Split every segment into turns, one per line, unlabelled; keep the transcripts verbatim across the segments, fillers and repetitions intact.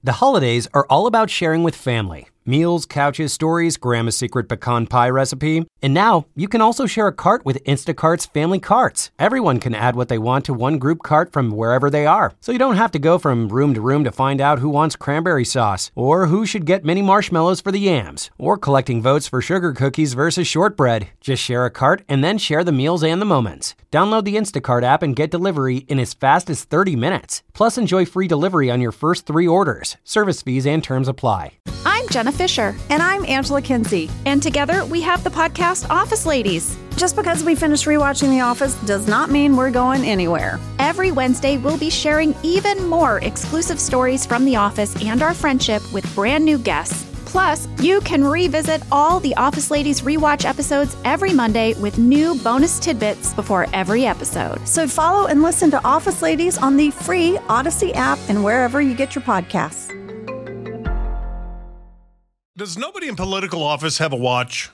The holidays are all about sharing with family. Meals, couches, stories, Grandma's secret pecan pie recipe. And now, you can also share a cart with Instacart's Family Carts. Everyone can add what they want to one group cart from wherever they are. So you don't have to go from room to room to find out who wants cranberry sauce, or who should get mini marshmallows for the yams, or collecting votes for sugar cookies versus shortbread. Just share a cart and then share the meals and the moments. Download the Instacart app and get delivery in as fast as thirty minutes. Plus, enjoy free delivery on your first three orders. Service fees and terms apply.
I'm Jenna Fisher.
And I'm Angela Kinsey.
And together we have the podcast Office Ladies.
Just because we finished rewatching The Office does not mean we're going anywhere.
Every Wednesday, we'll be sharing even more exclusive stories from The Office and our friendship with brand new guests. Plus, you can revisit all the Office Ladies rewatch episodes every Monday with new bonus tidbits before every episode.
So follow and listen to Office Ladies on the free Odyssey app and wherever you get your podcasts.
Does nobody in political office have a watch?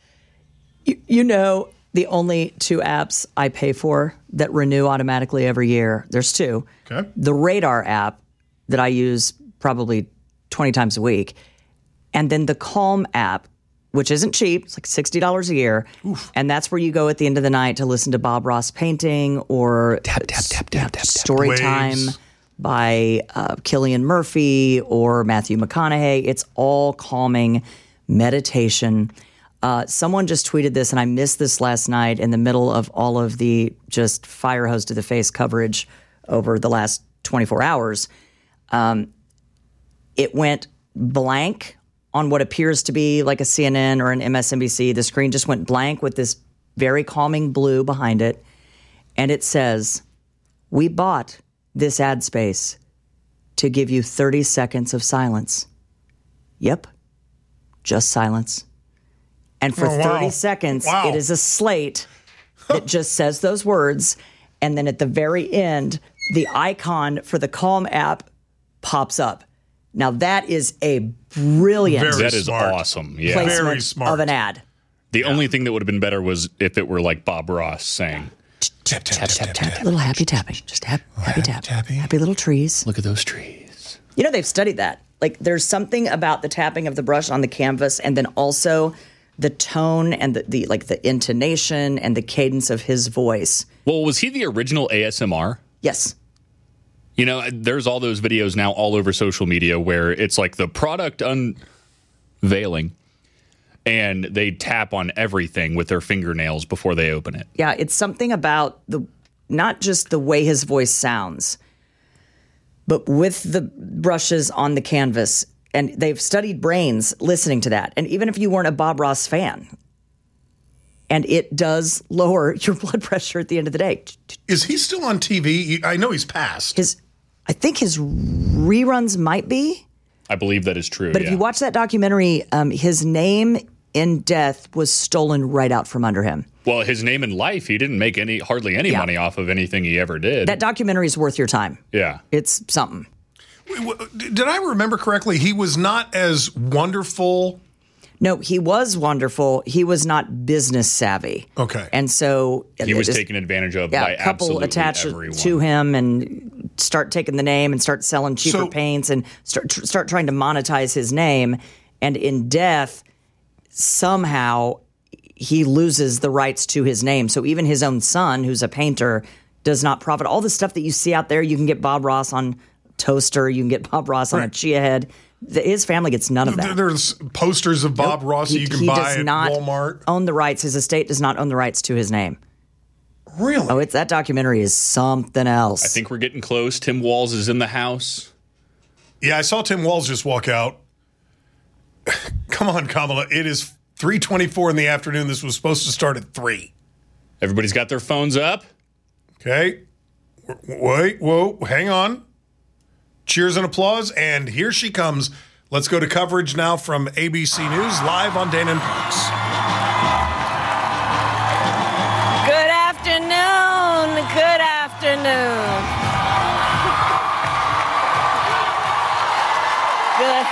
You, you know, the only two apps I pay for that renew automatically every year, there's two.
Okay.
The Radar app that I use probably twenty times a week, and then the Calm app, which isn't cheap. It's like sixty dollars a year. Oof. And that's where you go at the end of the night to listen to Bob Ross painting or
tap, tap, tap, tap, tap,
story
Waves.
time by uh, Cillian Murphy or Matthew McConaughey. It's all calming meditation. Uh, someone just tweeted this, and I missed this last night in the middle of all of the just fire hose to the face coverage over the last twenty-four hours. Um, it went blank on what appears to be like a C N N or an M S N B C. The screen just went blank with this very calming blue behind it. And it says, "We bought this ad space to give you thirty seconds of silence." Yep, just silence. And for
oh, wow.
thirty seconds,
wow.
it is a slate that just says those words. And then at the very end, the icon for the Calm app pops up. Now, that is a brilliant
Very
That is
smart.
awesome. Yeah.
placement
Very smart.
of an ad.
The yeah. only thing that would have been better was if it were like Bob Ross saying,
Tap, tap, tap, tap, tap.
Little happy tapping. Just hap- happy tap.
tapping.
Happy little trees.
look at those trees.
You know, they've studied that. Like, there's something about the tapping of the brush on the canvas and then also the tone and the, the like the intonation and the cadence of his voice.
Well, was he the original A S M R?
Yes.
You know, there's all those videos now all over social media where it's like the product unveiling and they tap on everything with their fingernails before they open it.
Yeah, it's something about the not just the way his voice sounds, but with the brushes on the canvas. And they've studied brains listening to that. And even if you weren't a Bob Ross fan, and it does lower your blood pressure at the end of the day.
Is he still on T V? I know he's passed.
His, I think his reruns might be.
I believe that is true.
But
yeah.
if you watch that documentary, um, his name in death was stolen right out from under him.
Well, his name in life, he didn't make any hardly any
Yeah.
money off of anything he ever did.
That documentary is worth your time.
yeah.
It's something.
Did I remember correctly? He was not as wonderful.
No, he was wonderful. He was not business savvy.
Okay.
And so
He was
this-
taken advantage of
yeah,
by
a couple
absolutely
attach
everyone.
to him and start taking the name and start selling cheaper
So-
paints and start tr- start trying to monetize his name. And in death, somehow he loses the rights to his name. So even his own son, who's a painter, does not profit. All the stuff that you see out there, you can get Bob Ross on toaster, you can get Bob Ross on a
Right.
chia head. The, his family gets none of that.
There's posters of Bob
Nope.
Ross that
He-
you can
he
buy
does
at
not
Walmart.
own the rights. His estate does not own the rights to his name.
Really?
Oh, it's that documentary is something else.
I think we're getting close. Tim Walz is in the house.
Yeah, I saw Tim Walz just walk out. Come on, Kamala. It is three twenty-four in the afternoon. This was supposed to start at three.
Everybody's got their phones up.
Okay. W- Wait, whoa, hang on. Cheers and applause, and here she comes. Let's go to coverage now from A B C News, live on Dana and Parks.
Good afternoon. Good afternoon. Good.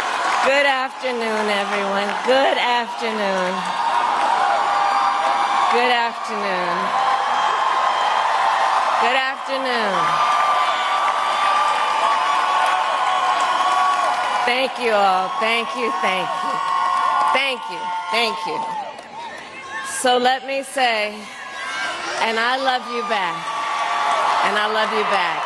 Good afternoon, everyone. Good afternoon. Good afternoon. Good afternoon. Thank you all. Thank you, thank you. Thank you, thank you. So let me say, and I love you back. And I love you back.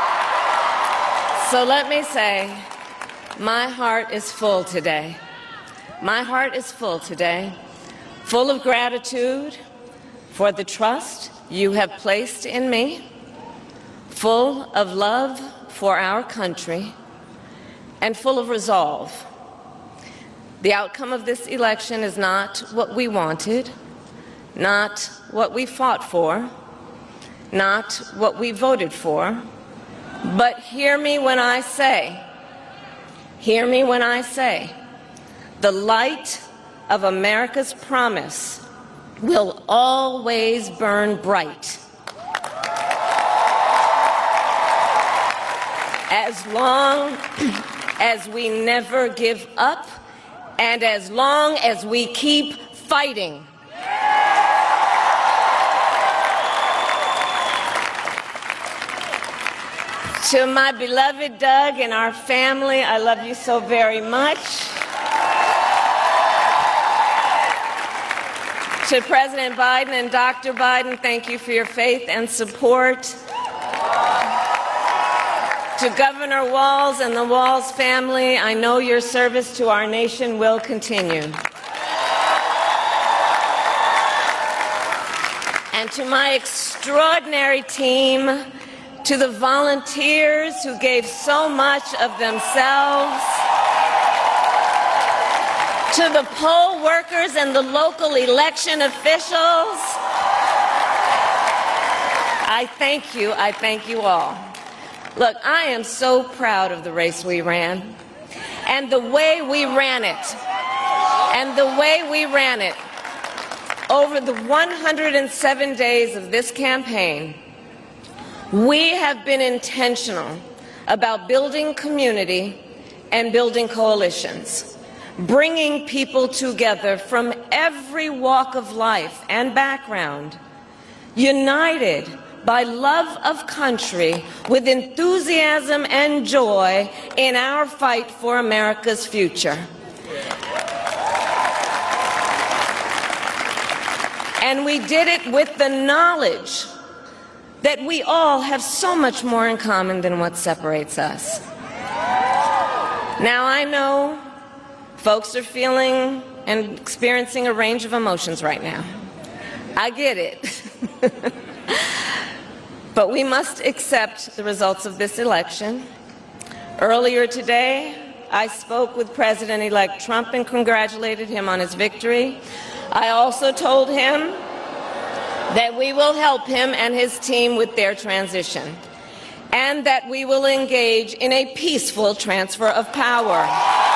So let me say, my heart is full today. My heart is full today, full of gratitude for the trust you have placed in me, full of love for our country, and full of resolve. The outcome of this election is not what we wanted, not what we fought for, not what we voted for, but hear me when I say, hear me when I say, the light of America's promise will always burn bright. As long as we never give up and as long as we keep fighting. To my beloved Doug and our family, I love you so very much. To President Biden and Doctor Biden, thank you for your faith and support. To Governor Walz and the Walz family, I know your service to our nation will continue. And to my extraordinary team, to the volunteers who gave so much of themselves, to the poll workers and the local election officials, I thank you, I thank you all. Look, I am so proud of the race we ran, and the way we ran it, and the way we ran it over the one hundred seven days of this campaign. We have been intentional about building community and building coalitions, bringing people together from every walk of life and background, united by love of country with enthusiasm and joy in our fight for America's future. And we did it with the knowledge that we all have so much more in common than what separates us. Now, I know folks are feeling and experiencing a range of emotions right now. I get it. But we accept accept the results of this election. Earlier today, I spoke with President-elect Trump and congratulated him on his victory. I also told him that we will help him and his team with their transition, and that we will engage in a peaceful transfer of power.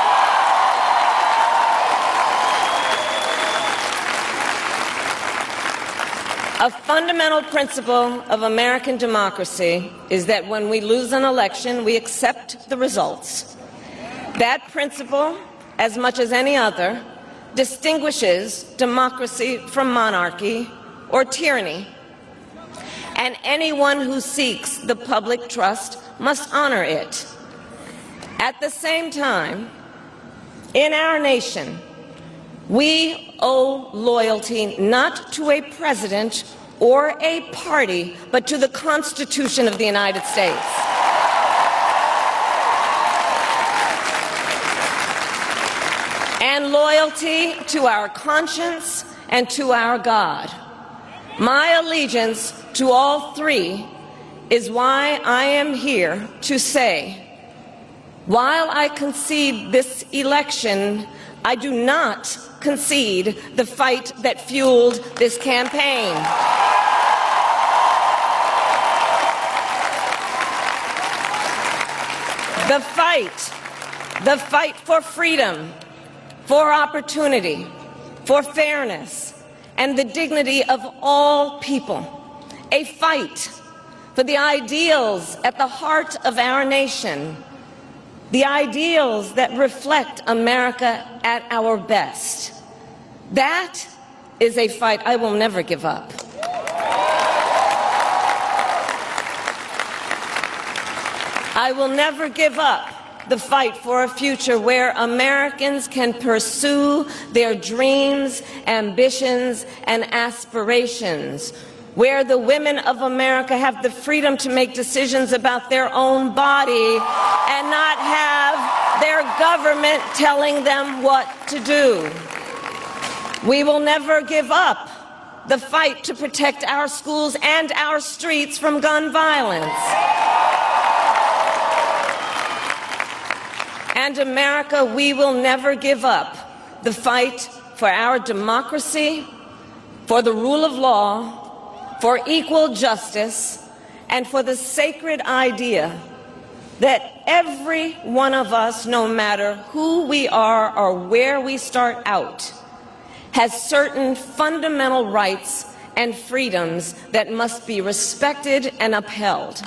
A fundamental principle of American democracy is that when we lose an election, we accept the results. That principle, as much as any other, distinguishes democracy from monarchy or tyranny, and anyone who seeks the public trust must honor it. At the same time, in our nation, we owe loyalty not to a president or a party, but to the Constitution of the United States. And loyalty to our conscience and to our God. My allegiance to all three is why I am here to say, while I concede this election, I do not concede the fight that fueled this campaign. The fight, the fight for freedom, for opportunity, for fairness, and the dignity of all people. A fight for the ideals at the heart of our nation, the ideals that reflect America at our best. That is a fight I will never give up. I will never give up the fight for a future where Americans can pursue their dreams, ambitions, and aspirations, where the women of America have the freedom to make decisions about their own body and not have their government telling them what to do. We will never give up the fight to protect our schools and our streets from gun violence. And America, we will never give up the fight for our democracy, for the rule of law, for equal justice, and for the sacred idea that every one of us, no matter who we are or where we start out, has certain fundamental rights and freedoms that must be respected and upheld.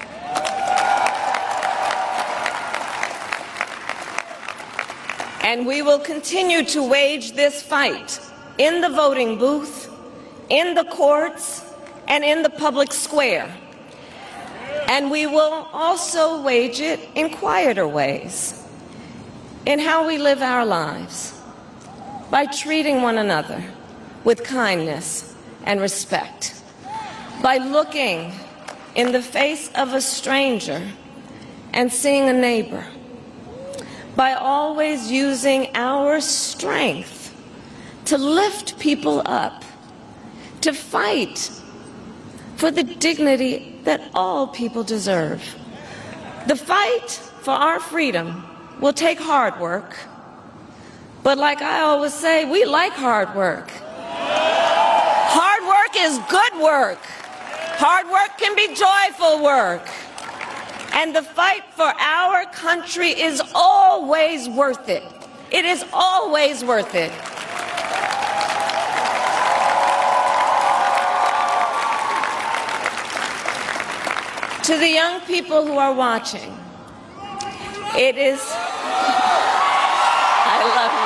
And we will continue to wage this fight in the voting booth, in the courts, and in the public square. And we will also wage it in quieter ways, in how we live our lives, by treating one another with kindness and respect, by looking in the face of a stranger and seeing a neighbor, by always using our strength to lift people up, to fight for the dignity that all people deserve. The fight for our freedom will take hard work, but like I always say, we like hard work. Hard work is good work. Hard work can be joyful work. And the fight for our country is always worth it. It is always worth it. To the young people who are watching, it is... I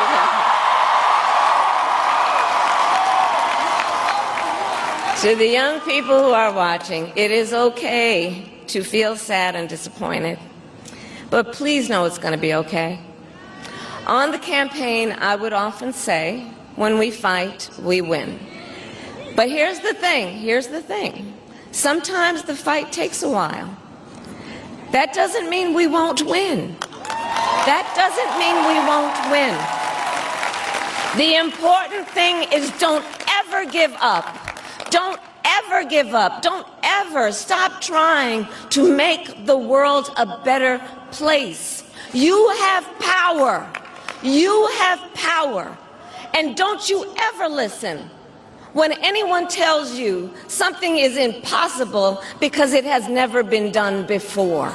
love you. To the young people who are watching, it is okay to feel sad and disappointed. But please know it's going to be okay. On the campaign, I would often say, when we fight, we win. But here's the thing, here's the thing. Sometimes the fight takes a while. That doesn't mean we won't win. That doesn't mean we won't win. The important thing is don't ever give up. Don't ever give up. Don't ever stop trying to make the world a better place. You have power. You have power. And don't you ever listen when anyone tells you something is impossible because it has never been done before.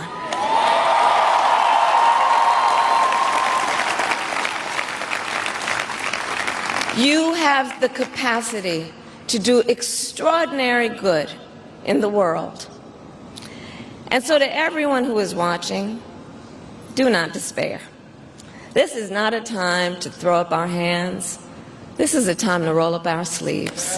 You have the capacity to do extraordinary good in the world. And so to everyone who is watching, do not despair. This is not a time to throw up our hands. This is a time to roll up our sleeves.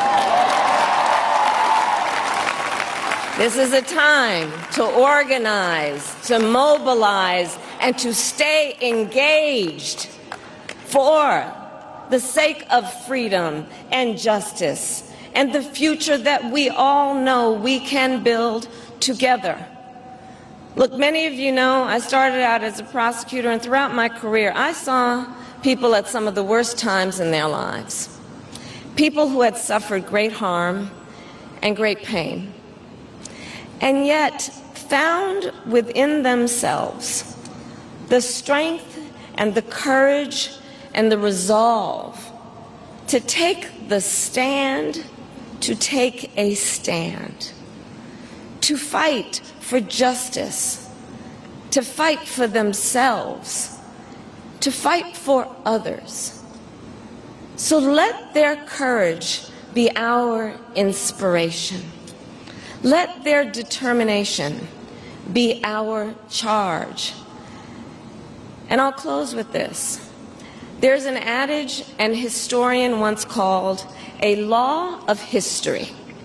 This is a time to organize, to mobilize, and to stay engaged for the sake of freedom and justice and the future that we all know we can build together. Look, many of you know I started out as a prosecutor, and throughout my career I saw people at some of the worst times in their lives. People who had suffered great harm and great pain, and yet found within themselves the strength and the courage and the resolve to take the stand, to take a stand, to fight for justice, to fight for themselves, to fight for others. So let their courage be our inspiration. Let their determination be our charge. And I'll close with this. There's an adage an historian once called a law of history,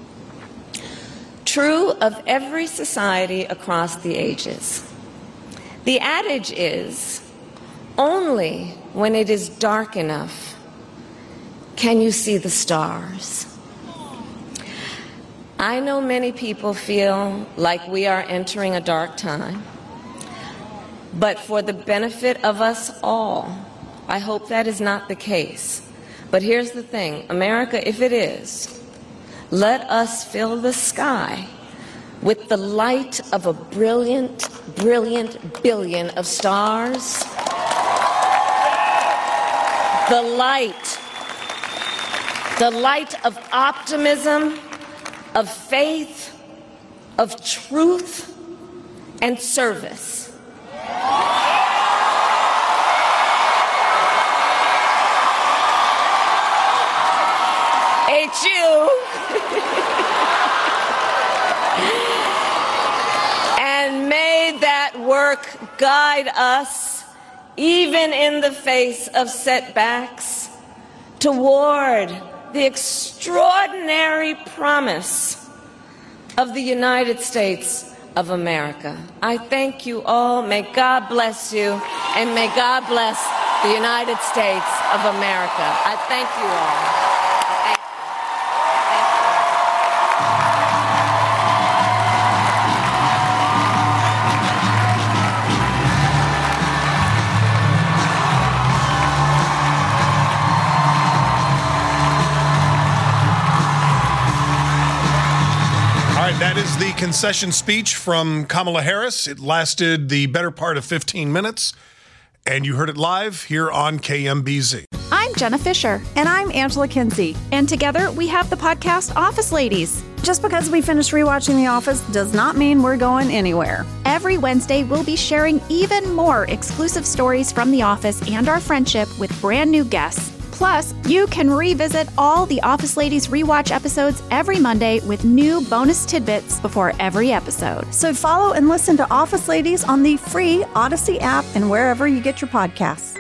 true of every society across the ages. The adage is, only when it is dark enough can you see the stars. I know many people feel like we are entering a dark time, but for the benefit of us all, I hope that is not the case. But here's the thing, America, if it is, let us fill the sky with the light of a brilliant, brilliant billion of stars. The light, the light of optimism, of faith, of truth, and service. H U And may that work guide us, even in the face of setbacks, toward the extraordinary promise of the United States of America. I thank you all. May God bless you, and may God bless the United States of America. I thank you all.
That is the concession speech from Kamala Harris. It lasted the better part of fifteen minutes, and you heard it live here on K M B Z.
I'm Jenna Fisher.
And I'm Angela Kinsey.
And together we have the podcast Office Ladies.
Just because we finished rewatching The Office does not mean we're going anywhere.
Every Wednesday, we'll be sharing even more exclusive stories from The Office and our friendship with brand new guests. Plus, you can revisit all the Office Ladies rewatch episodes every Monday with new bonus tidbits before every episode.
So follow and listen to Office Ladies on the free Odyssey app and wherever you get your podcasts.